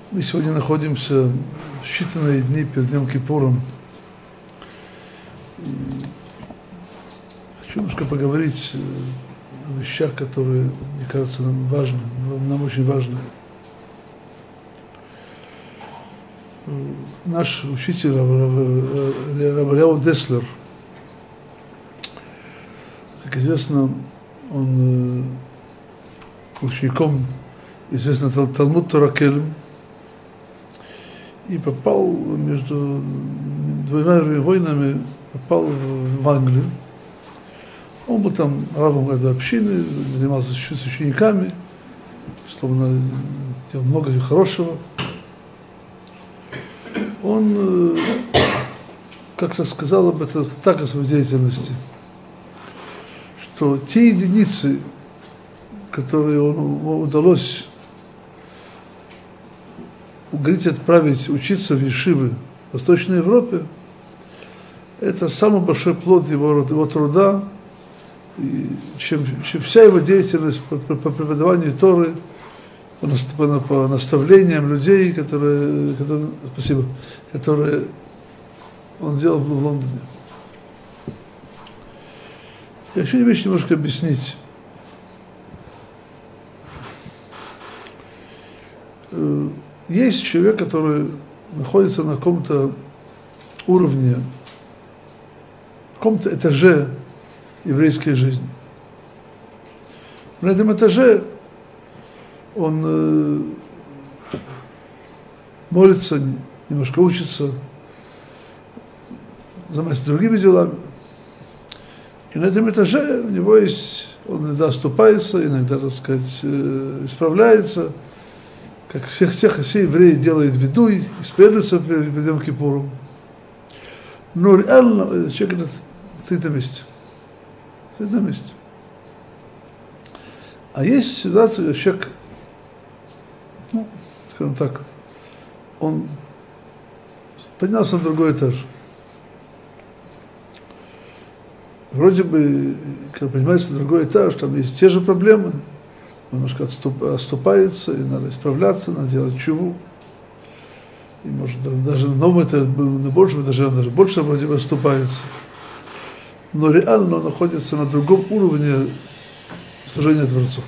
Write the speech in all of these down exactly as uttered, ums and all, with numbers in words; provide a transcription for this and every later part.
Мы сегодня находимся считанные дни перед Днем Кипуром. Хочу немножко поговорить о вещах, которые, мне кажется, нам важны, нам очень важны. Наш учитель Рав Эляу Деслер, как известно, он учеником известного Талмуд Тора Кельм, и попал между двумя войнами, попал в Англию. Он был там равом этой общины, занимался с учениками, словно делал много хорошего. Он как-то сказал об этом так, о своей деятельности, что те единицы, которые ему удалось уговорить отправить учиться в ешивы в Восточной Европе, это самый большой плод его, его труда, и чем, чем вся его деятельность по, по, по преподаванию Торы, по, по, по наставлениям людей, которые, которые, спасибо, которые он делал в Лондоне. Я хочу вещь немножко объяснить. Есть человек, который находится на каком-то уровне, в каком-то этаже еврейской жизни. На этом этаже он э, молится, немножко учится, занимается другими делами. И на этом этаже у него есть, он иногда оступается, иногда, так сказать, э, исправляется, как всех тех, все евреи делают видуй, исповедуются перед Йом Кипуром. Но реально человек стоит на месте. Стоит на месте. А есть ситуация, когда человек, ну, скажем так, он поднялся на другой этаж. Вроде бы, когда поднимается на другой этаж, там есть те же проблемы, немножко отступ, отступается, и надо исправляться, надо делать чуву. И может даже на новом этаже, на большем этаже он даже больше вроде бы отступается. Но реально он находится на другом уровне служения Творцу.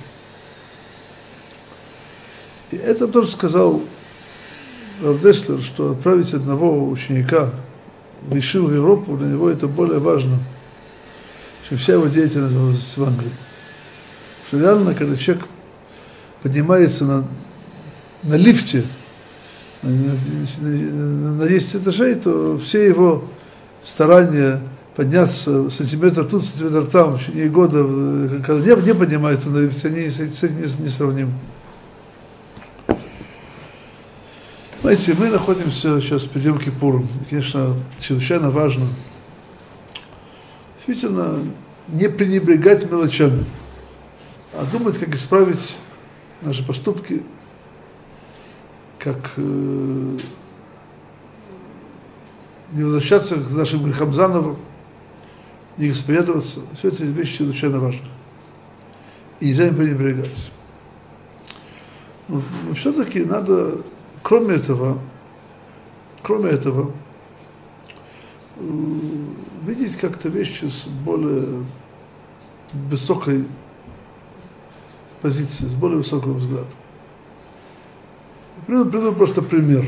И это тоже сказал Рав Деслер, что отправить одного ученика в ешиву в Европу, для него это более важно, чем вся его деятельность в Англии. Что реально, когда человек поднимается на, на лифте на, на, на десять этажей, то все его старания подняться сантиметр тут, сантиметр там, в течение года, когда не, не поднимается на лифте, они с этим не, не сравнимы. Знаете, мы находимся сейчас перед Йом Кипуром. И, конечно, чрезвычайно важно действительно не пренебрегать мелочами, а думать, как исправить наши поступки, как э, не возвращаться к нашим грехам заново, не исповедоваться. Все эти вещи чрезвычайно важны. И нельзя им пренебрегать. Но, но все-таки надо, кроме этого, кроме этого, э, видеть как-то вещи с более высокой позиции, с более высокого взгляда. Приведу, приведу просто пример.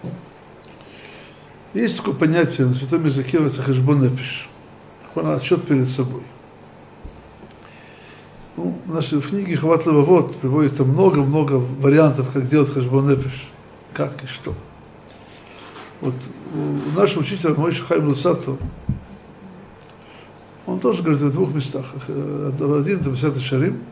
Есть такое понятие на святом языке, называется хэшбон нефеш. Отчет перед собой. Ну, в нашей книге Хават Левавот приводится много-много вариантов, как делать хэшбон нефеш. Как и что. Вот у нашего учителя Моше Хаим Луцату, он тоже говорит в двух местах. Один это Месилат Йешарим,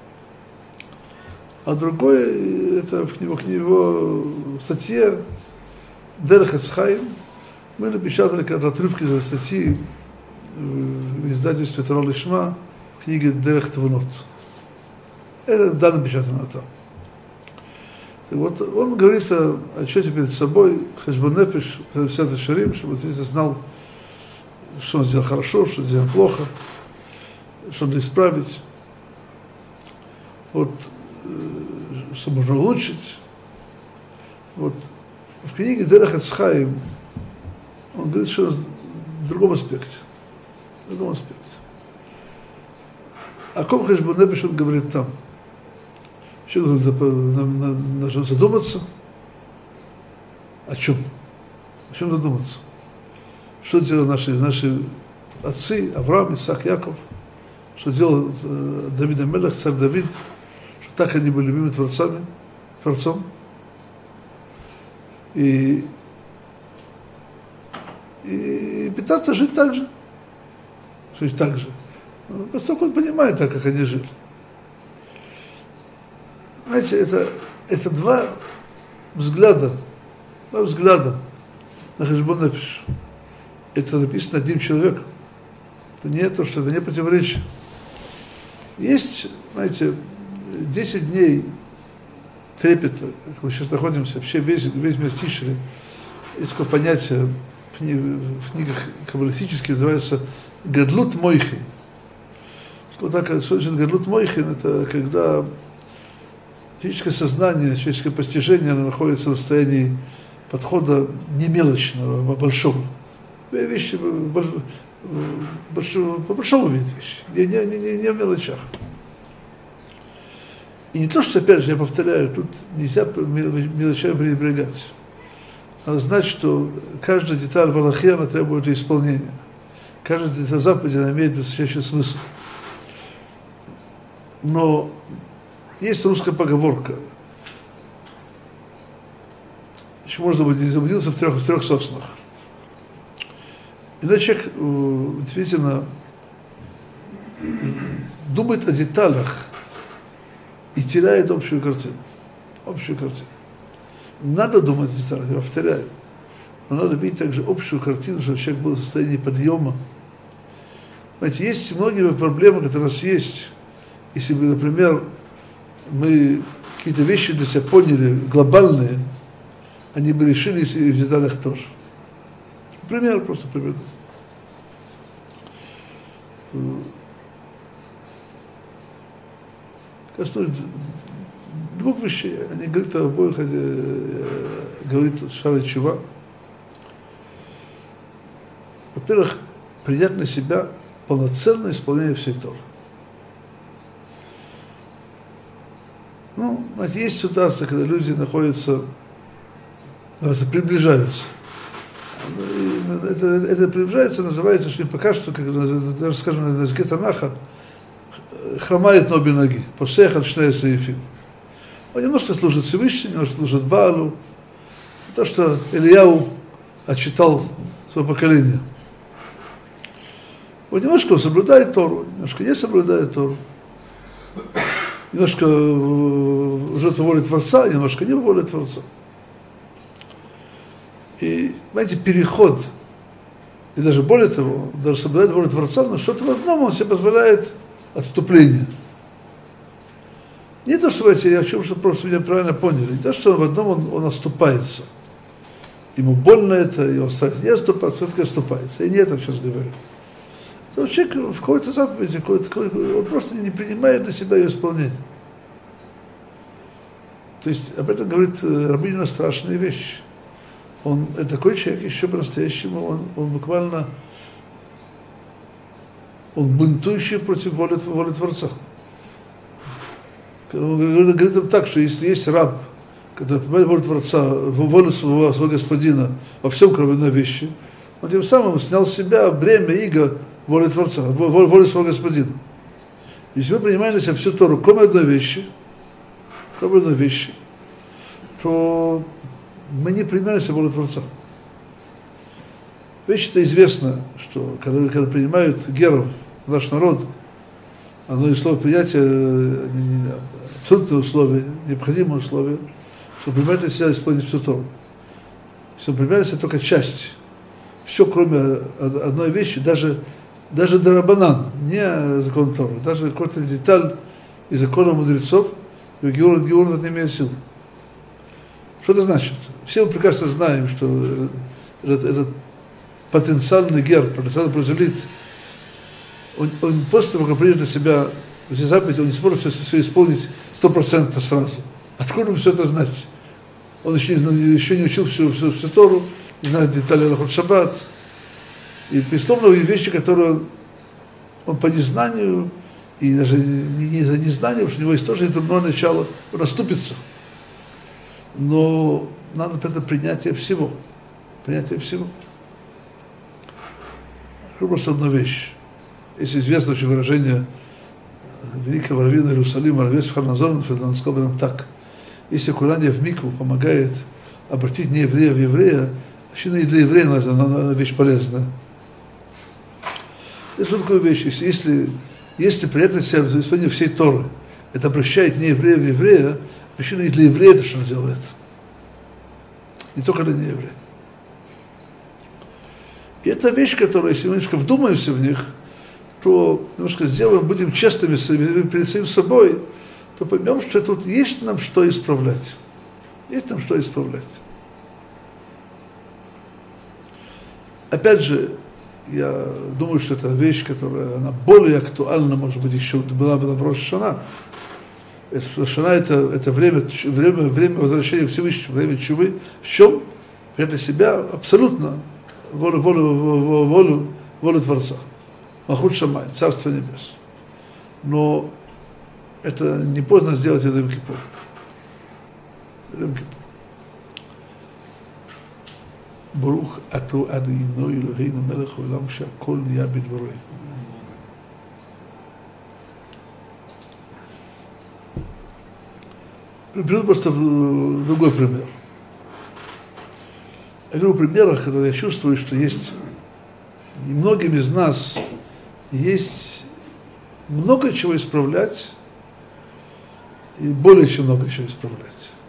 а другой, это в него, к него статье Дерех эц Хаим. Мы напечатали когда отрывки из статьи в издательстве Тора Лишма в книге Дерех Твунот. Это да, напечатано там. Вот он говорит о отчете перед собой, хэшбон нефеш, Месилат Йешарим, чтобы ты знал, что он сделал хорошо, что он сделал плохо, что надо исправить. Вот что можно улучшить. Вот в книге Дерех эц Хаим он говорит, что в другом аспекте. В другом аспекте. О ком Хешбон Нефеш он говорит там. Еще нужно задуматься. О чем? О чем задуматься? Что делали наши, наши отцы, Авраам, Исаак, Яков? Что делал Давид Амелех, царь Давид? Что так они были любимыми творцами, творцом? И, и пытаться жить так же. Жить так же. Поскольку он понимает так, как они жили. Знаете, это, это два взгляда, два взгляда на Хешбон Нефеш. Это написано одним человеком. Это не то, что это не противоречие. Есть, знаете, десять дней трепета, мы сейчас находимся, вообще весь, весь мир стишили. Есть такое понятие в, книг, в книгах каббалистических, называется «Гадлут Мойхин». Вот так, что значит «Гадлут Мойхин», это когда человеческое сознание, человеческое постижение, оно находится в состоянии подхода не мелочного, а большого. Вещи большого, по большому виду вещи, не, не, не, не в мелочах. И не то, что, опять же, я повторяю, тут нельзя мелочами пренебрегать. Надо знать, что каждая деталь в Аллахе, она требует исполнения. Каждая деталь заповеди, она имеет высочайший смысл. Но есть русская поговорка. Еще можно быть, не заблудился в трех, в трех соснах. Иначе человек действительно думает о деталях и теряет общую картину. Общую картину. Надо думать о деталях, я повторяю. Но надо видеть также общую картину, чтобы человек был в состоянии подъема. Знаете, есть многие проблемы, которые у нас есть. Если бы, например, мы какие-то вещи для себя поняли, глобальные, они бы решились и в деталях тоже. Пример просто приведу. Касается двух вещей. Они говорят о обоих, говорит Шара Чува. Во-первых, принять на себя полноценное исполнение всей Торы. Ну, знаете, есть ситуация, когда люди находятся, приближаются. Это, это приближается, называется, что пока что, как даже скажем, на языке Танаха, хромает на обе ноги, посеяхат шнея саифим. Он немножко служит Всевышнему, немножко служит Баалу. То, что Ильяу отчитал свое поколение. Вот немножко он соблюдает Тору, немножко не соблюдает Тору. Немножко живет по воле Творца, немножко не по воле Творца. И, знаете, переход, и даже более того, даже соблюдает волю Творца, но что-то в одном он себе позволяет отступление. Не то, что, знаете, я хочу, чтобы просто меня правильно поняли, не то, что в одном он, он оступается. Ему больно это, и он старается не оступаться, он оступается. Я не это сейчас говорю. То человек в какой-то заповеди, какой-то, он просто не принимает на себя ее исполнение. То есть об этом говорит Рабинина страшные вещи. Он такой человек еще по-настоящему, он, он буквально, он бунтующий против воли, воли Творца. Он говорит им так, что если есть раб, который понимает волю Творца, волю своего, своего господина во всем, кроме одной вещи, он тем самым снял с себя бремя, иго воли Творца, волю, волю своего господина. Если мы принимаем на себя всю Тору, кроме одной вещи, кроме одной вещи, то мы не принимаем на себя волю Творца. Вещь-то известно, что когда, когда принимают геров наш народ, одно из слов принятия, абсолютное условие, необходимое условие, что принимает на себя исполнить всю Тору. Если он принимает на себя только часть, все кроме одной вещи, даже, даже дарабанан, не закон Торы, даже какая-то деталь из закона мудрецов, Геор, Геор не имеет сил. Что это значит? Все мы прекрасно знаем, что этот, этот потенциальный гер, потенциальный прозелит, он, он после того, как принят на себя все заповеди, он не сможет все, все исполнить сто процентов сразу. Откуда все это знать? Он еще не, еще не учил всю, всю, всю Тору, не знает детали Алахот Шаббат. И преступные вещи, которые он по незнанию, и даже не, не за незнание, потому что у него есть тоже дурное начало, он оступится. Но надо это принятие всего. Принятие всего. Просто одна вещь. Есть известное очень выражение великого раввина Иерусалима, Равес Харназон, он сказал прям так: если курание в микву помогает обратить не еврея в еврея, значит, и для еврея это вещь полезная. Это что такое вещь? Если, если, если приятно себя в исполнении всей Торы, это обращает не еврея в еврея, значит, и для еврея это что делает. Не только для нееврея. И это вещь, которая, если мы немножко вдумаемся в них, то немножко сделаем, будем честными перед самим собой, то поймем, что тут есть нам что исправлять. Есть нам что исправлять. Опять же, я думаю, что это вещь, которая она более актуальна, может быть, еще была бы в Рош ха-Шана. Рош ха-Шана это, это время, время, время возвращения к Всевышнему, время чувы. В чем? Для себя абсолютно волю, волю, волю, волю, волю Творца. Махут Шамай, Царство Небес. Но это не поздно сделать это Йом Кипур. Йом Кипур. Барух ато Адону Элохеину мелech хаолам ше'акol ния бедвaro. Приведу просто другой пример. Я говорю о примерах, когда я чувствую, что есть и многим из нас есть много чего исправлять, и более чем много чего исправлять.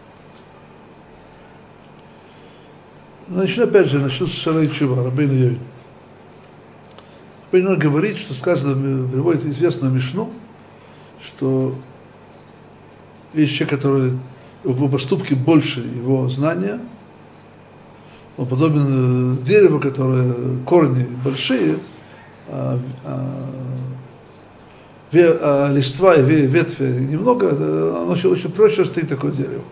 Начну опять же, начну с Шарей Чува, Рабейну Йойну. Рабейну Йойну говорит, что сказано, приводит известную мишну, что есть человек, который его поступки больше его знания, он подобен дереву, которое корни большие, а, а, ве, а листва и ве, ветви немного, оно очень, очень прочно стоит такое дерево.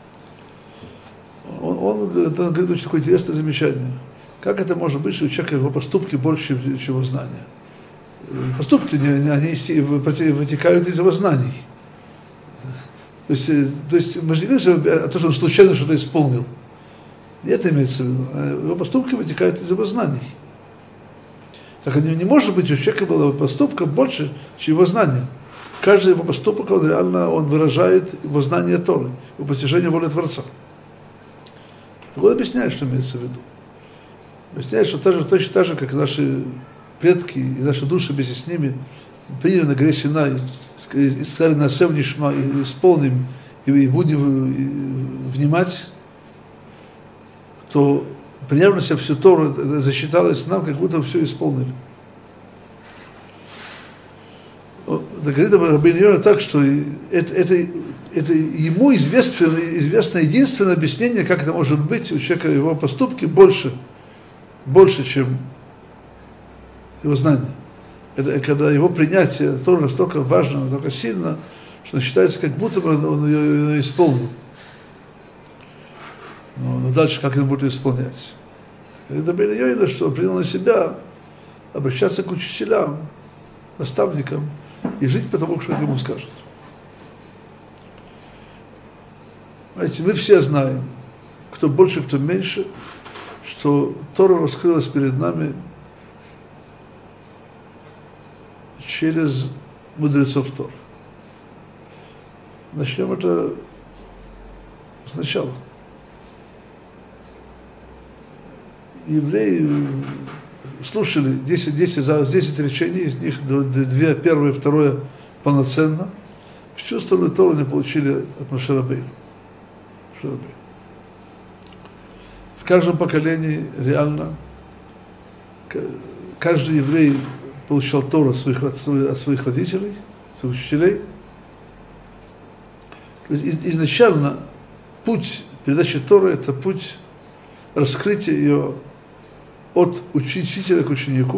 Он, он, это, говорит очень такое интересное замечание. Как это может быть, что у человека его поступки больше, чем его знания? Поступки, они, они вытекают из его знаний. То есть, то есть мы же не говорим о том, что он случайно что-то исполнил. Не это имеется в виду. Его поступки вытекают из его знаний. Так не может быть, у человека было поступка больше, чем его знания. Каждый его поступок, он реально он выражает его знание Торы, его постижение воли Творца. Так он объясняет, что имеется в виду. Объясняет, что так же, точно так же, как наши предки и наши души вместе с ними приняли на горе Синай и сказали на Сев Нишма, и исполним, и будем внимать, то приняв на себя всю Тору, это засчиталось нам, как будто все исполнили. Это говорит Рабейну Йойну так, что это, это, это ему известно, известно единственное объяснение, как это может быть, у человека его поступки больше, больше, чем его знания. Это, когда его принятие Торы настолько важно, настолько сильно, что считается, как будто бы он ее, ее исполнил. Но, но дальше как он будет исполнять? Это Рабейну Йойну, что он принял на себя обращаться к учителям, наставникам и жить по тому, что ему скажут. Знаете, мы все знаем, кто больше, кто меньше, что Тора раскрылась перед нами через мудрецов Торы. Начнем это сначала. Евреи слушали десять, десять, десять речений, из них две, первое, второе полноценно. Всю остальную Тору они получили от Моше Рабейну. В каждом поколении реально каждый еврей получал Тору от своих, от своих родителей, своих учителей. То есть изначально путь передачи Торы – это путь раскрытия ее от учителя к ученику.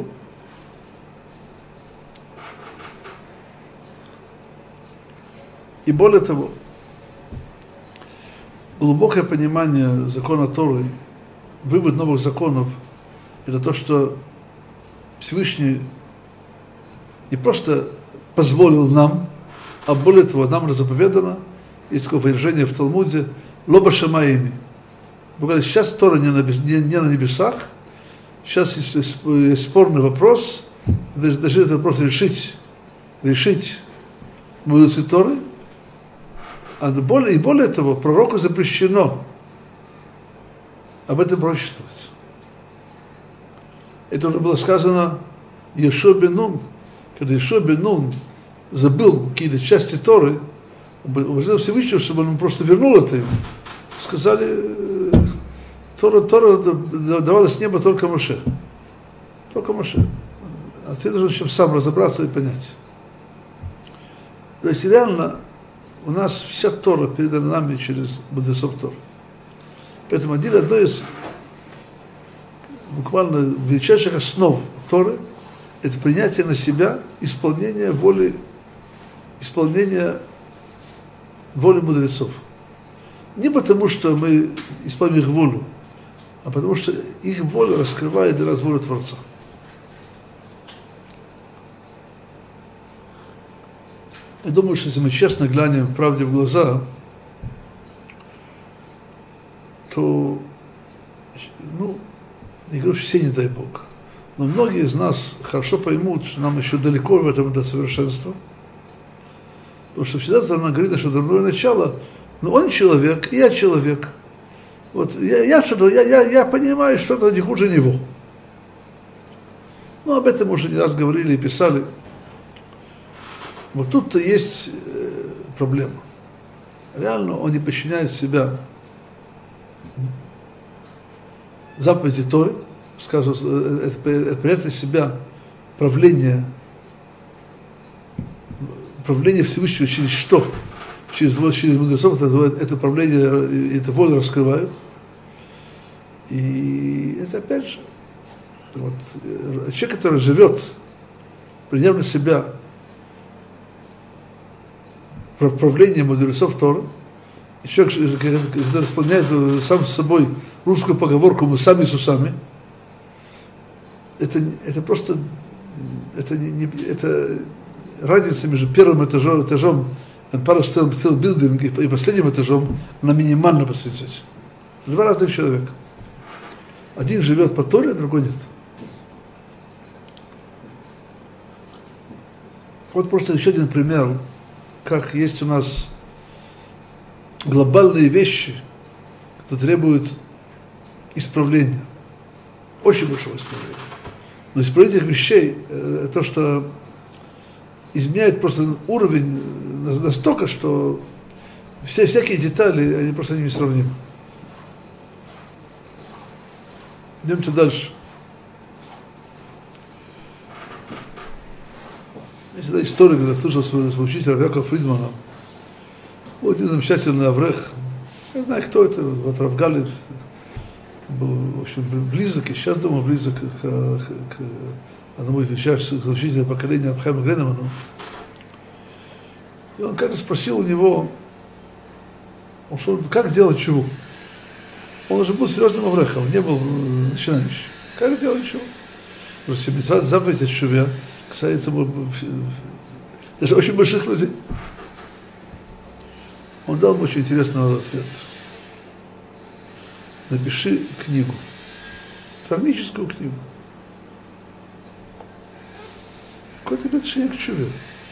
И более того, глубокое понимание закона Торы, вывод новых законов, это то, что Всевышний не просто позволил нам, а более того, нам заповедано, есть такое выражение в Талмуде, лоба шамаими. Мы говорим, сейчас Тора не на, не, не на небесах, сейчас есть, есть спорный вопрос, даже, даже этот вопрос решить, решить мудрецы Торы, а более, и более того, пророку запрещено об этом пророчествовать. Это уже было сказано Йошуа бен Нун, когда Йошуа бен Нун забыл какие-то части Торы, убеждал Всевышнего, чтобы он просто вернул это ему. Сказали, Тора, Тора давалась с неба только Моше. Только Моше. А ты должен сам разобраться и понять. То есть реально у нас вся Тора передана нами через мудрецов Торы. Поэтому один, одно из буквально величайших основ Торы – это принятие на себя исполнение воли, исполнение воли мудрецов. Не потому, что мы исполняем их волю, а потому что их воля раскрывает для нас волю Творца. Я думаю, что если мы честно глянем правде в глаза, то, ну, не говорю, все, не дай Бог, но многие из нас хорошо поймут, что нам еще далеко в этом до совершенства. Потому что всегда она говорит, что дурное начало, но он человек, и я человек. Вот я, я, я, я, я понимаю, что это не хуже него. Ну, об этом уже не раз говорили и писали. Вот тут-то есть э, проблема. Реально он не подчиняет себя заповеди Торы, скажем, это, это принять на себя правление, правление Всевышнего через что? Через, через мудрецов это, это правление, это волю раскрывают. И это опять же, вот, человек, который живет, приняв на себя правление мудрецов Торы, человек, который исполняет сам с собой русскую поговорку «мы сами с усами», это, это просто это, не, это разница между первым этажом, этажом Empire State Building и последним этажом, она минимально по сути. Два разных человека. Один живет по Торе, а другой нет. Вот просто еще один пример, как есть у нас глобальные вещи, которые требуют исправления. Очень большого исправления. Но исправление этих вещей, то, что изменяет просто уровень настолько, что все всякие детали, они просто не сравнимы. Идемте дальше. Я всегда историк, когда слышал своего учителя Равьякова Фридмана. Вот один замечательный аврех. Я знаю, кто это, вот Рав Галит, был, в общем, близок, и сейчас, думаю, близок к, к, к одному из величайших учителей поколения Абхайма Гренеману. И он как-то спросил у него, он что, как сделать чуву? Он уже был серьезным аврехом, не был начинающим. Как делать чуву? Потому что митцва заповедь о чуве касается даже очень больших людей. Он дал очень интересный ответ. Напиши книгу, сарническую книгу. Какое-то отношение к чуве.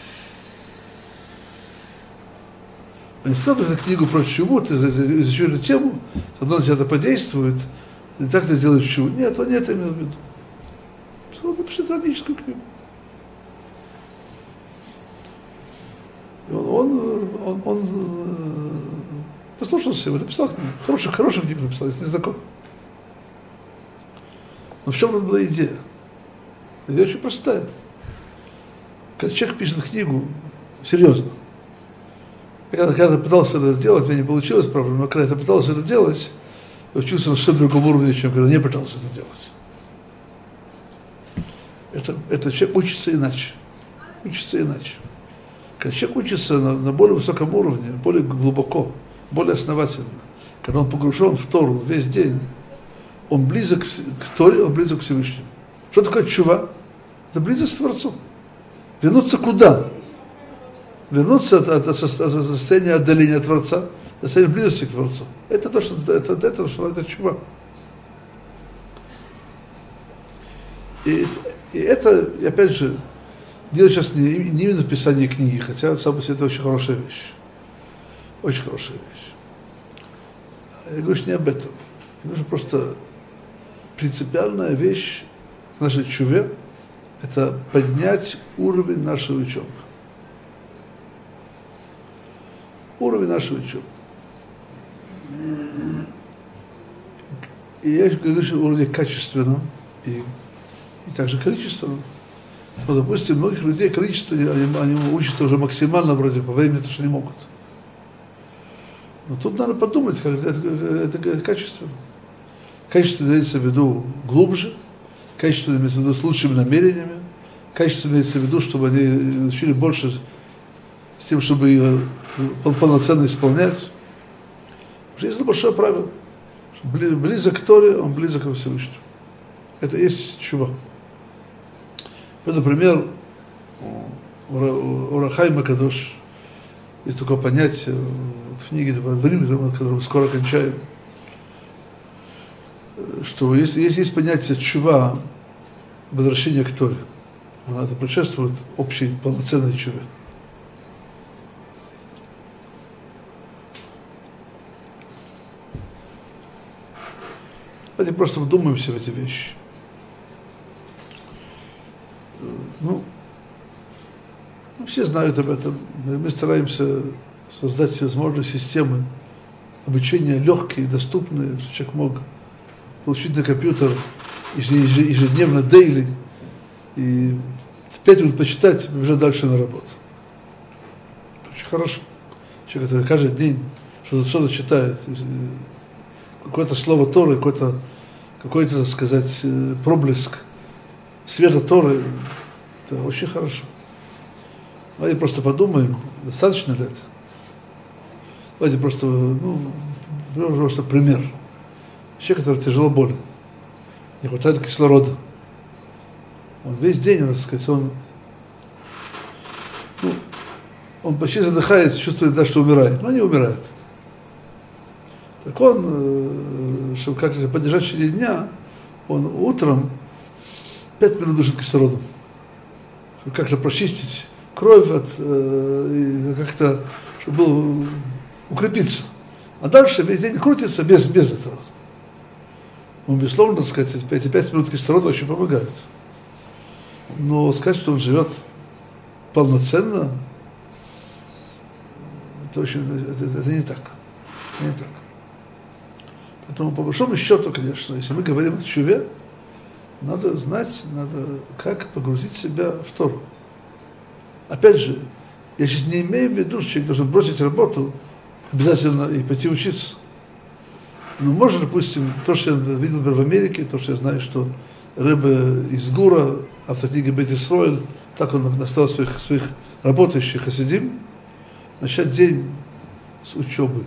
Он не сказал, что книгу про чуву, ты изучил эту тему, с одной стороны, это подействует, и так ты сделаешь чуву. Нет, он не это имел в виду. Он сказал, напиши сарническую книгу. И он, он, он, он послушался его, написал книгу. Хорошую, хорошую книгу написал, если не знаком. Но в чем была идея? Идея очень простая. Когда человек пишет книгу, серьезно. Я когда, когда пытался это сделать, мне не получилось, правда, но когда я пытался это делать, я учился на совсем другом уровне, чем когда не пытался это сделать. Это, это человек учится иначе. Учится иначе. Когда человек учится на, на более высоком уровне, более глубоко, более основательно, когда он погружен в Тору весь день, он близок к Торе, он близок к Всевышнему. Что такое тшува? Это близость к Творцу. Вернуться куда? Вернуться от, от, от, от состояния отдаления от Творца, до состояния близости к Творцу. Это то, что это, это, это, что это тшува. И, и это, опять же, дело сейчас не, не именно в писании книги, хотя сам по себе это очень хорошая вещь. Очень хорошая вещь. Я говорю, что не об этом. Я говорю, что просто принципиальная вещь в нашей тшуве – это поднять уровень нашей учебы. Уровень нашей учебы. И я говорю, что уровень качественного и, и также количественного. Но, допустим, многих людей количество, они, они учатся уже максимально вроде по времени, то, что не могут. Но тут надо подумать, как это, это, это качественно. Качественно имеется в виду глубже, качественно имеется в виду с лучшими намерениями, качественно имеется в виду, чтобы они учили больше с тем, чтобы ее полноценно исполнять. Потому что есть большое правило. Близок к Торе, он близок ко Всевышнему. Это и есть тшува. Например, у Ор ха-Хаим ха-Кадош есть такое понятие в книге, которую мы скоро кончаем, что есть, есть, есть понятие тшува, возвращение к Торе. Это предшествует общей полноценной тшуве. Давайте просто вдумаемся в эти вещи. Ну, все знают об этом. Мы стараемся создать всевозможные системы обучения легкие, доступные, чтобы человек мог получить на компьютер ежедневно, дейли, и в пять минут почитать, и уже дальше на работу. Очень хорошо. Человек, который каждый день что-то, что-то читает, какое-то слово Торы, какой-то, какой-то, так сказать, проблеск света Торы, это очень хорошо. Давайте просто подумаем, достаточно ли это. Давайте просто, ну, просто пример. Человек, который тяжело болен, не хватает кислорода. Он весь день, так сказать, он, ну, он почти задыхается, чувствует, да, что умирает, но не умирает. Так он, чтобы как-то поддержать в течение дня, он утром пять минут дышит кислородом, чтобы как-то прочистить кровь, от, э, как-то, чтобы был, укрепиться. А дальше весь день крутится без, без этого. Он, безусловно, так сказать, эти пять минут кислорода очень помогают. Но сказать, что он живет полноценно, это, очень, это, это, это не так. Это не так. Поэтому, по большому счету, конечно, если мы говорим о тшуве, надо знать, надо как погрузить себя в Тору. Опять же, я сейчас не имею в виду, что человек должен бросить работу обязательно и пойти учиться. Но можно, допустим, то, что я видел в Америке, то, что я знаю, что Ребе из Гура, автор книги Бейт Исроэль, так он наставил своих, своих работающих хасидим, начать день с учебы.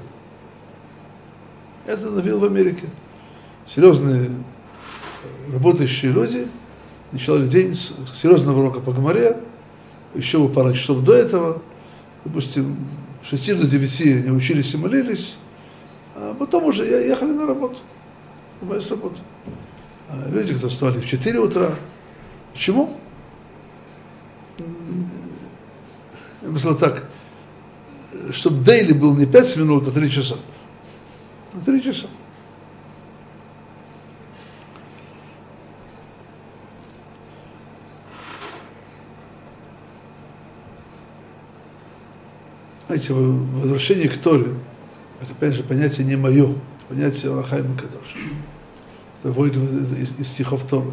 Это навел в Америке. Серьезные работающие люди начали день с серьезного урока по Гемаре, еще бы пару часов до этого, допустим, с шести до девяти они учились и молились, а потом уже ехали на работу, на с работы. А люди, кто вставали в четыре утра. Почему? Я бы сказал так, чтобы дейли был не пять минут, а три часа. А три часа. Знаете, возвращение к Торе, это, опять же, понятие не мое, это понятие Ор ха-Хаим ха-Кадош. Это выходит из, из стихов Торы.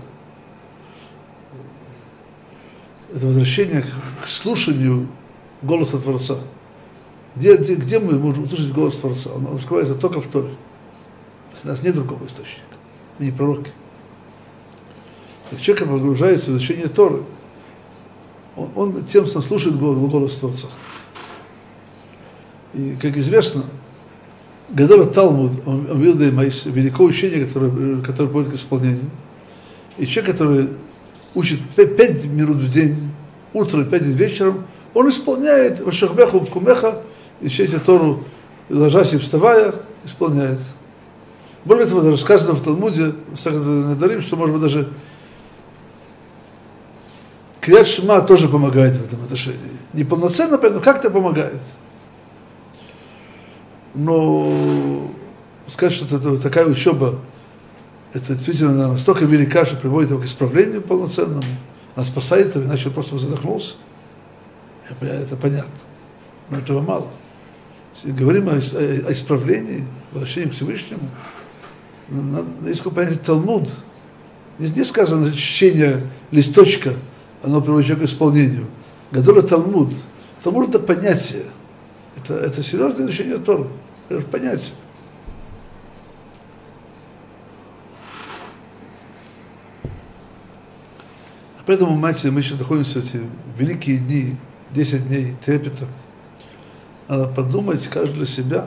Это возвращение к, к слушанию голоса Творца. Где, где, где мы можем услышать голос Творца? Он раскрывается только в Торе. У нас нет другого источника. Мы не пророки. Как человек погружается в изучение Торы, он, он тем самым слушает голос, голос Творца. И, как известно, Гадола Талмуд, он, он видел великое учение, которое, которое приводит к исполнению. И человек, который учит пять минут в день, утром и пять вечером, он исполняет Вашахбеху Кумеха, и читайте Тору, ложась и вставая, исполняет. Более того, даже сказано в Талмуде, Надарим, что, может быть, даже Крият Шма тоже помогает в этом отношении. Не полноценно, но как-то помогает. Но сказать, что это такая учеба, это действительно настолько велика, что приводит его к исправлению полноценному, она спасает его, иначе он просто задохнулся. Это понятно. Но этого мало. Если говорим о, о, о исправлении, возвращении к Всевышнему, надо искать понятие Талмуд. Здесь не сказано чтение листочка, оно приводит к исполнению. Гадола Талмуд. Талмуд это понятие. Это, это серьезное изучение Торы. Это понятие. Поэтому, мать, мы еще находимся в эти великие дни, десять дней трепета. Надо подумать, каждый для себя,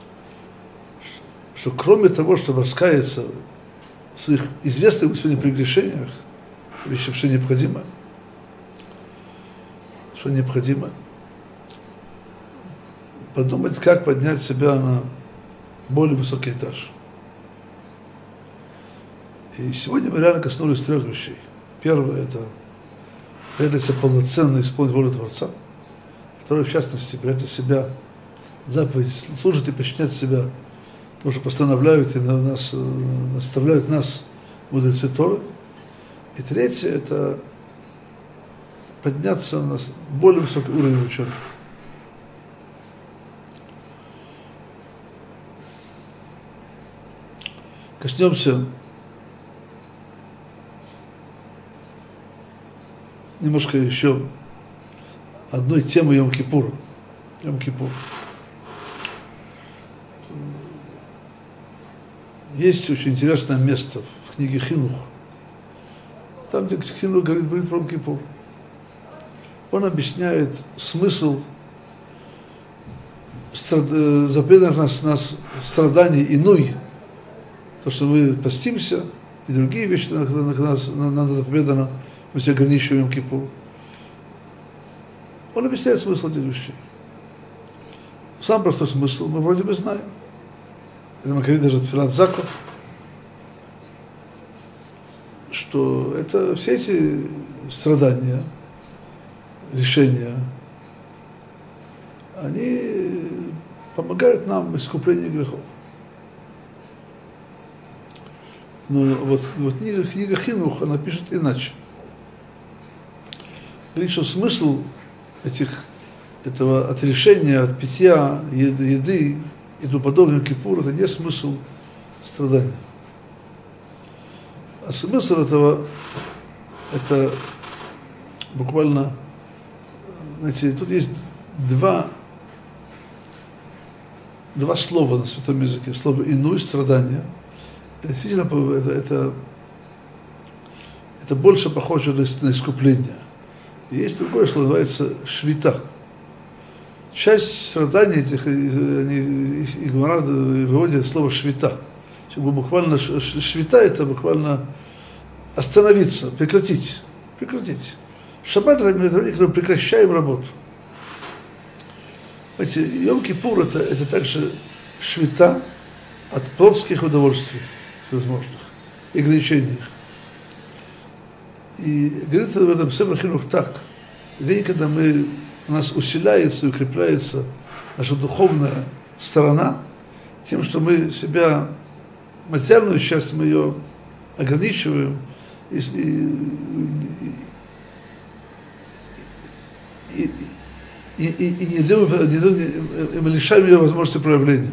что кроме того, чтобы раскаяться в своих известных сегодня прегрешениях, вещи, что необходимо, что необходимо, подумать, как поднять себя на более высокий этаж. И сегодня мы реально коснулись трех вещей. Первое – это реально полноценно исполнить волю Творца. Второе, в частности, принять для себя заповедь, служить и подчинять себя, потому что постановляют и нас, наставляют нас мудрецы Торы. И третье – это подняться на более высокий уровень учебы. Коснемся немножко еще одной темы Йом-Кипура. Йом-Кипур. Есть очень интересное место в книге Хинух. Там, где Хинух говорит, говорит про Йом-Кипур. Он объясняет смысл запретных нас, нас страданий инуй. То, что мы постимся, и другие вещи, на нас надо заповедано, мы все ограничиваем Йом-Кипур. Он объясняет смысл этих вещей. Сам простой смысл мы вроде бы знаем. Это мы говорим даже Тфилат Заков, что это все эти страдания, лишения, они помогают нам в искуплении грехов. Но вот, вот книга, книга Хинух, она пишет иначе. Говорит, что смысл этих, этого отрешения от питья, еды, еды и тому подобного Кипур, это не смысл страдания. А смысл этого, это буквально, знаете, тут есть два, два слова на святом языке. Слово «инуй» — страдание. Действительно, это, это, это больше похоже на искупление. И есть другое слово, называется «швита». Часть страданий этих, они, их, их Гемара выводит слово «швита». Буквально «швита» — это буквально остановиться, прекратить. Прекратить. Шаббат — это время, когда мы прекращаем работу. Знаете, Йом-Кипур — это, это также швита от плотских удовольствий всевозможных и ограничений их. И говорит об этом Сефер Хинух так: день, когда мы, у нас усиляется и укрепляется наша духовная сторона, тем, что мы себя, материальную часть, мы ее ограничиваем и, и, и, и, и, и не делаем, не делаем, и мы лишаем ее возможности проявления.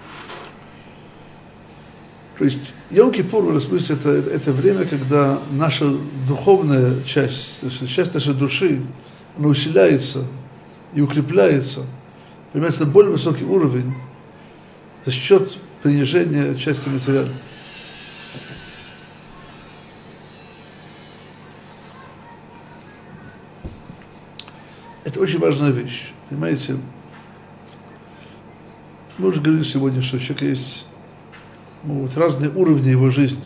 То есть Йом-Кипур, в этом смысле, это, это, это время, когда наша духовная часть, часть нашей души, она усиляется и укрепляется, поднимается на более высокий уровень за счет принижения части материальной. Это очень важная вещь. Понимаете, Мы уже говорили сегодня, что у человека есть могут быть разные уровни его жизни.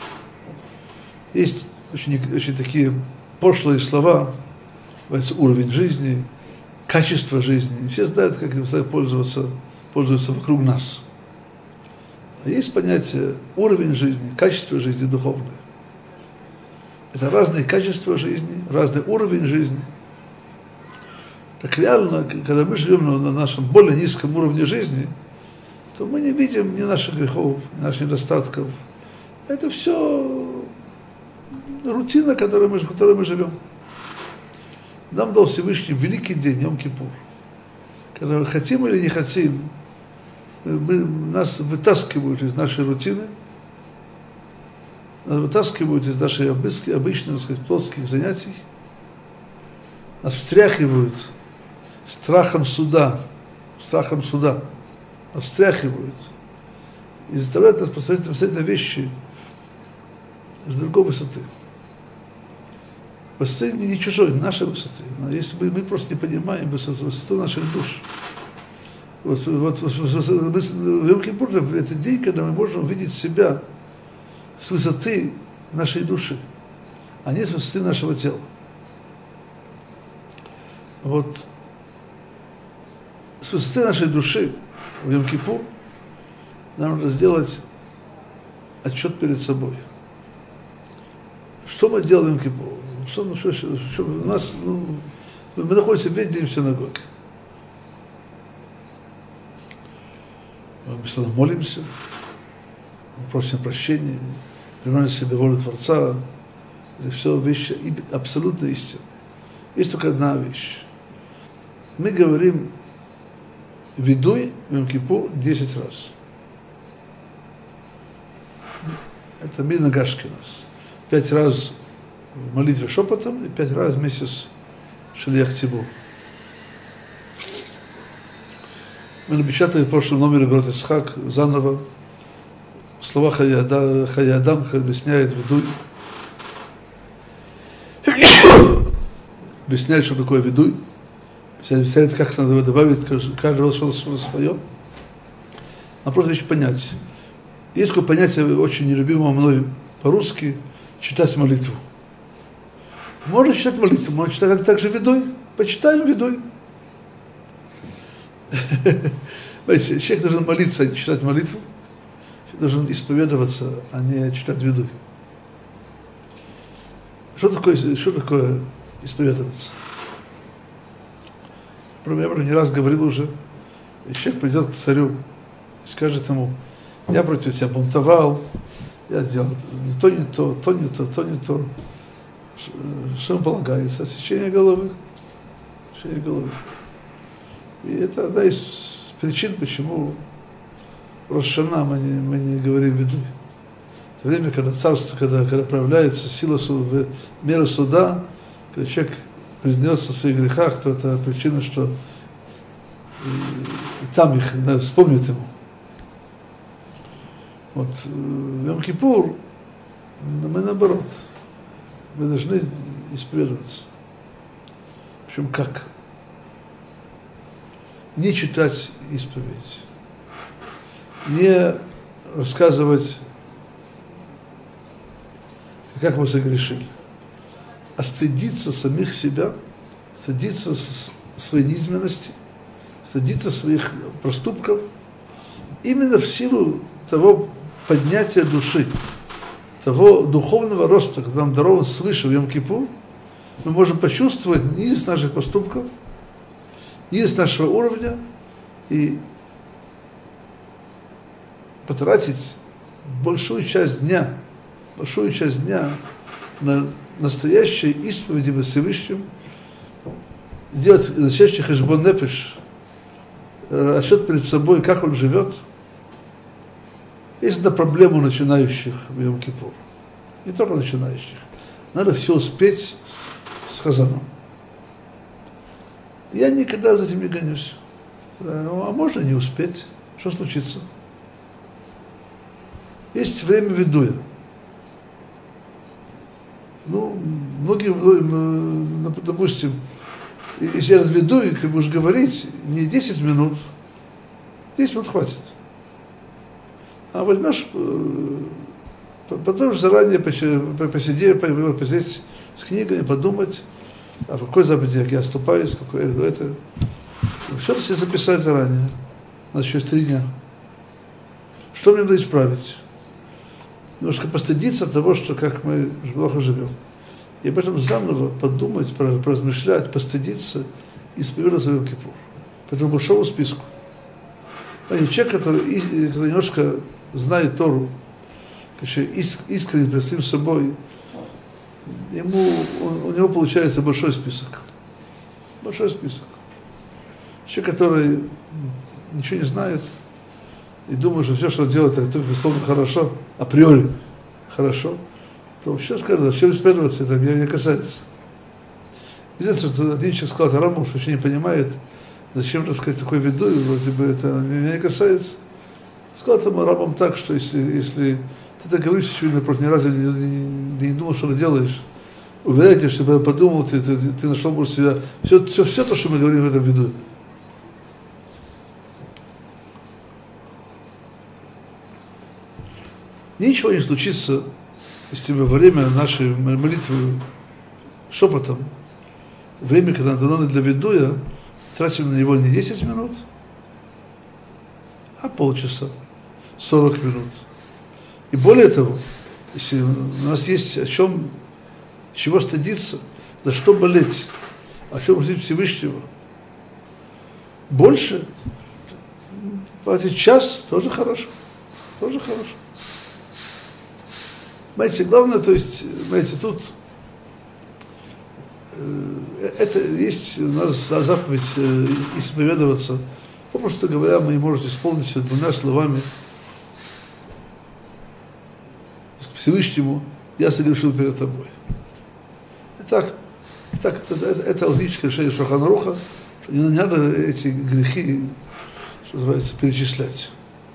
Есть очень, очень такие пошлые слова, называется уровень жизни, качество жизни. Все знают, как им пользоваться, пользоваться вокруг нас. А есть понятие уровень жизни, качество жизни духовное. Это разные качества жизни, разный уровень жизни. Так реально, когда мы живем на, на нашем более низком уровне жизни, то мы не видим ни наших грехов, ни наших недостатков. Это все рутина, в которой мы, в которой мы живем. Нам дал Всевышний великий день, Йом-Кипур. Когда мы хотим или не хотим, мы, нас вытаскивают из нашей рутины, нас вытаскивают из нашей обычных, обычных, так сказать, плотских занятий, нас встряхивают страхом суда, страхом суда, нас встряхивают и заставляют нас посмотреть, посмотреть на вещи с другой высоты. Высоты не чужой, нашей высоты. Если мы, мы просто не понимаем высоту, высоту наших душ. Вот, вот, в Йом-Кипур это день, когда мы можем увидеть себя с высоты нашей души, а не с высоты нашего тела. Вот с высоты нашей души в Йом-Кипур нам надо сделать отчет перед собой. Что мы делаем в Йом-Кипур? Что, ну, что, что, что, у нас, ну, мы находимся весь день в синагоге. Мы что-то молимся, мы просим прощения, приносим себе волю Творца. Это все вещи абсолютно истинные. Есть только одна вещь. Мы говорим «Видуй» в Йом-Кипур десять раз. Это Минагашки у нас. Пять раз в молитве шепотом и пять раз вместе с Шалиях Цибур. Мы напечатали в прошлом номере брат Ицхак заново слова Хая Адам, как объясняет «Видуй». Объясняет, что такое «Видуй». Объясняет, как надо добавить каждого что-то свое. А просто вещь понять. Есть такое понятие, очень нелюбимое мной по-русски, читать молитву. Можно читать молитву, можно читать также «Видуй». Почитаем «Видуй». Знаете, человек должен молиться, а не читать молитву. Человек должен исповедоваться, а не читать «Видуй». Что такое, что такое исповедоваться? Я не раз говорил уже, человек придет к царю и скажет ему: я против тебя бунтовал, я сделал не то, не то, то, не то, то, не то. Что ему полагается? Отсечение головы. Отсечение головы. И это одна из причин, почему в Рош ха-Шана мы не, мы не говорим «Видуй». Это время, когда царство, когда, когда проявляется сила, мера суда, когда человек признается в своих грехах, то это причина, что и, и там их да, вспомнят ему. Вот в Йом-Кипур мы наоборот, мы должны исповедоваться. Причем как? Не читать исповедь, не рассказывать, как мы согрешили, а стыдиться самих себя, стыдиться своей низменности, стыдиться своих проступков, именно в силу того поднятия души, того духовного роста, который нам дарован свыше в Йом-Кипур, мы можем почувствовать низость наших поступков, низость нашего уровня и потратить большую часть дня, большую часть дня на настоящей исповеди перед Всевышним, сделать настоящий хэшбон нефеш, расчет перед собой, как он живет. Есть одна проблема у начинающих в Йом-Кипур, не только начинающих. Надо все успеть с, с хазаном. Я никогда за этим не гонюсь. А можно не успеть. Что случится? Есть время видуя. Ну, многие, допустим, если я разведу, и ты будешь говорить не десять минут, десять минут хватит. А возьмешь, потом заранее посидеть, посидеть с книгами, подумать, а в какой заповеди я оступаюсь, какой это. Все это себе записать заранее. У нас еще есть три дня. Что мне надо исправить? Немножко постыдиться того, что как мы плохо живем. И об этом заново подумать, поразмышлять, постыдиться и исповедовать за Йом-Кипур. По этому большому списку. Понимаете, человек, который, который немножко знает Тору, искренне перед самим собой, ему, он, у него получается большой список. Большой список. Человек, который ничего не знает и думает, что все, что он делает, это безусловно хорошо, априори хорошо, то вообще скажет, зачем исповедоваться, это меня не касается. Известно, что один человек сказал Рамбам, что вообще не понимает, зачем, так сказать, такой виду, и вроде бы это меня не касается. Сказал тому Рамбам так, что если, если ты так говоришь, очевидно, просто ни разу не, не, не думал, что ты делаешь, уверяйте, чтобы я подумал, ты, ты, ты нашел больше себя, все, все, все то, что мы говорим в этом виду. Ничего не случится, если мы во время нашей молитвы шепотом, время, когда надо для ведуя, тратим на него не десять минут, а полчаса, сорок минут. И более того, если у нас есть о чем, чего стыдиться, за что болеть, о чем просить Всевышнего, больше, платить час, тоже хорошо, тоже хорошо. Знаете, главное, то есть, знаете, тут э, это есть у нас заповедь э, исповедоваться. Попросту говоря, мы можем исполнить все двумя словами к Всевышнему: я согрешил перед тобой. Итак, так, это, это, это логическое решение Шулхан Аруха, что не надо эти грехи, что называется, перечислять.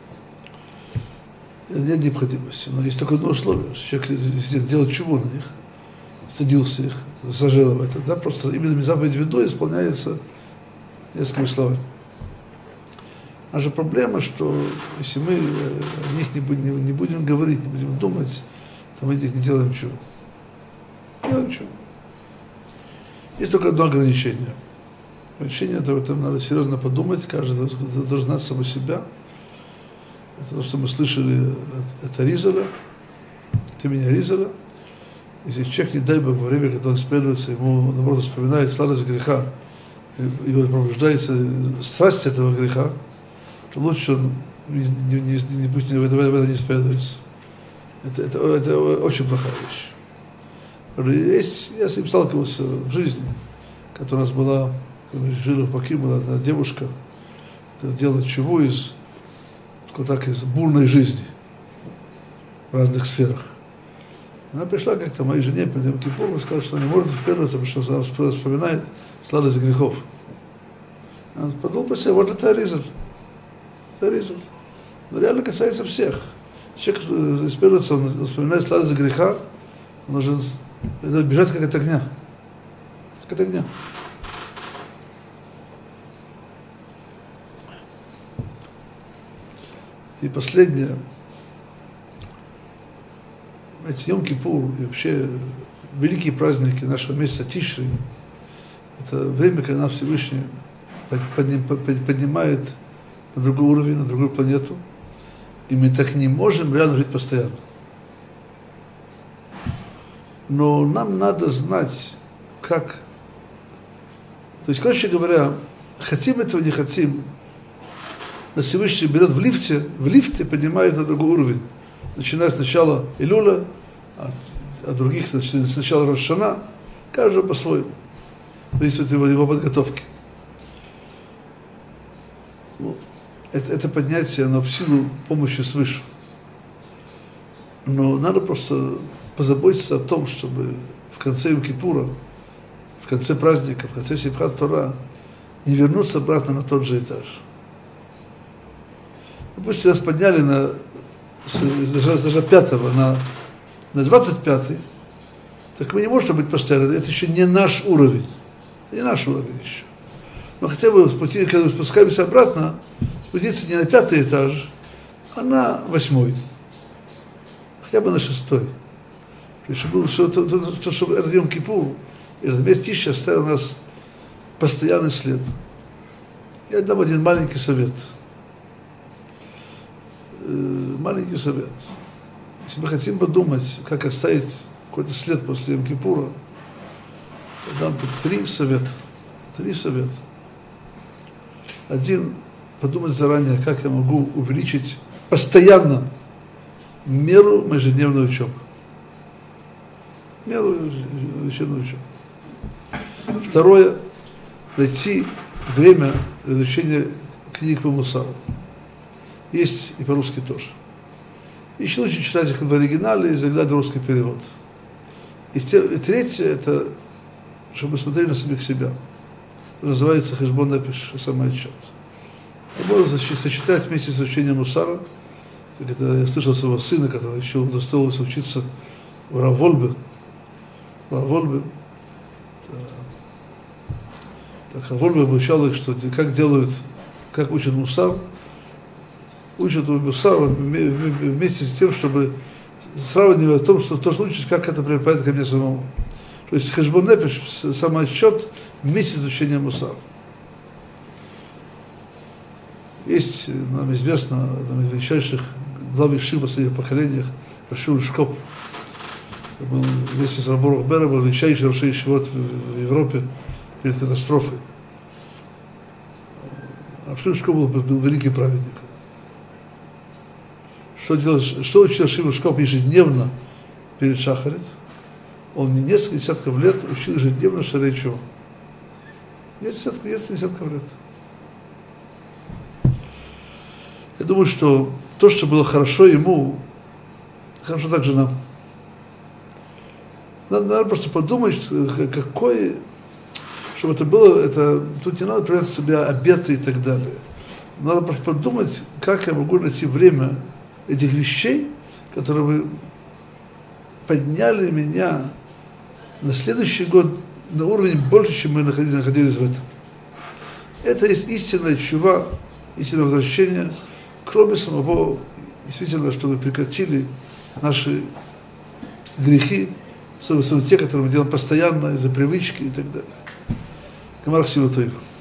Нет необходимости, но есть такое одно условие, что человек делает чего на них, стыдился их, зажил об этом, да, просто именно заповедь веду исполняется несколькими словами. Наша проблема, что если мы о них не будем, не будем говорить, не будем думать, то мы их не делаем чего. Не делаем чего. Есть только одно ограничение. Ограничение, это в этом надо серьезно подумать, каждый должен знать самого себя. Это то, что мы слышали от, от Аризаля, от имени Аризаля. Если человек, не дай Бог, во время, когда он исповедуется, ему, наоборот, вспоминает сладость греха, и его пробуждается страсть этого греха, то лучше он не, не, не, не, пусть в этом, в этом не исповедуется. Это, это, это очень плохая вещь. Есть, я с ним сталкивался в жизни, которая у нас была, когда мы жили в Паки, была одна девушка, которая делала чуву из вот так, из бурной жизни в разных сферах. Она пришла как-то моей жене перед Йом-Кипуром и сказала, что она не может исповедоваться, потому что она вспоминает сладость грехов. Она подумала по себе, вот это Аризаль. Это Аризаль. Но реально касается всех. Человек исповедуется, он вспоминает сладость греха, он должен бежать как от огня. Как от огня. И последнее, эти Йом-Кипур и вообще великие праздники нашего месяца Тишри, это время, когда нас Всевышний поднимает на другой уровень, на другую планету, и мы так не можем реально жить постоянно. Но нам надо знать, как... То есть, короче говоря, хотим этого, не хотим, нас Всевышний берет в лифте, в лифте поднимает на другой уровень. Начиная с начала Илюля, а, а других с начала Рош ха-Шана, каждого по-своему. Зависит от его, его подготовки. Ну, это, это поднятие, оно в силу помощи свыше. Но надо просто позаботиться о том, чтобы в конце Йом-Кипура, в конце праздника, в конце Симхат Тора не вернуться обратно на тот же этаж. Допустим, нас подняли на, с этажа пятого на, на двадцать пятый, так мы не можем быть постоянно, это еще не наш уровень, это не наш уровень еще. Но хотя бы, когда мы спускаемся обратно, спуститься не на пятый этаж, а на восьмой. Хотя бы на шестой. То есть, было, что, то, то, то, что этот Йом-Кипур, этот месяц Тиши оставил у нас постоянный след. Я дам один маленький совет. Маленький совет. Если мы хотим подумать, как оставить какой-то след после Йом-Кипура, я дам три совета. Три совета. Один, подумать заранее, как я могу увеличить постоянно меру моей ежедневной учебы. Меру ежедневной учебы. Второе, найти время для изучения книг по мусару. Есть и по-русски тоже. Еще лучше читать их в оригинале и заглядывать в русский перевод. И, и третье, это чтобы мы смотрели на самих себя. Это называется хэшбон нефеш, самоотчет. Это можно сочетать вместе с изучением мусара. Как это я слышал своего сына, который еще удостоился учиться в Рав Вольбе. В Рав Вольбе. Так, Рав Вольбе обучал их, что как делают, как учат мусар. Учат мусар вместе с тем, чтобы сравнивать о том, что то, что учишь, как это прилипает ко мне самому. То есть хэшбон нефеш, самоотчет вместе с изучением мусара. Есть, нам известно, одном из величайших глав ешив в последних поколениях, Раши Шкоп, был вместе с Рабом Рухбером, был величайший Раши ешивот в Европе перед катастрофой. Раши Шкоп был, был великим праведником. Что, делал, что учил Раши Шкоп ежедневно перед Шахарит? Он не несколько десятков лет учил ежедневно Шарей Чува. Несколько, несколько десятков лет. Я думаю, что то, что было хорошо ему, хорошо также нам. Надо, надо просто подумать, какой, чтобы это было, это, тут не надо проявлять себя обеты и так далее. Надо просто подумать, как я могу найти время этих вещей, которые бы подняли меня на следующий год на уровень больше, чем мы находились, находились в этом. Это есть истинная чува, истинное возвращение, кроме самого, действительно, чтобы прекратили наши грехи, особенно те, которые мы делаем постоянно из-за привычки и так далее. Гемара Хасидут.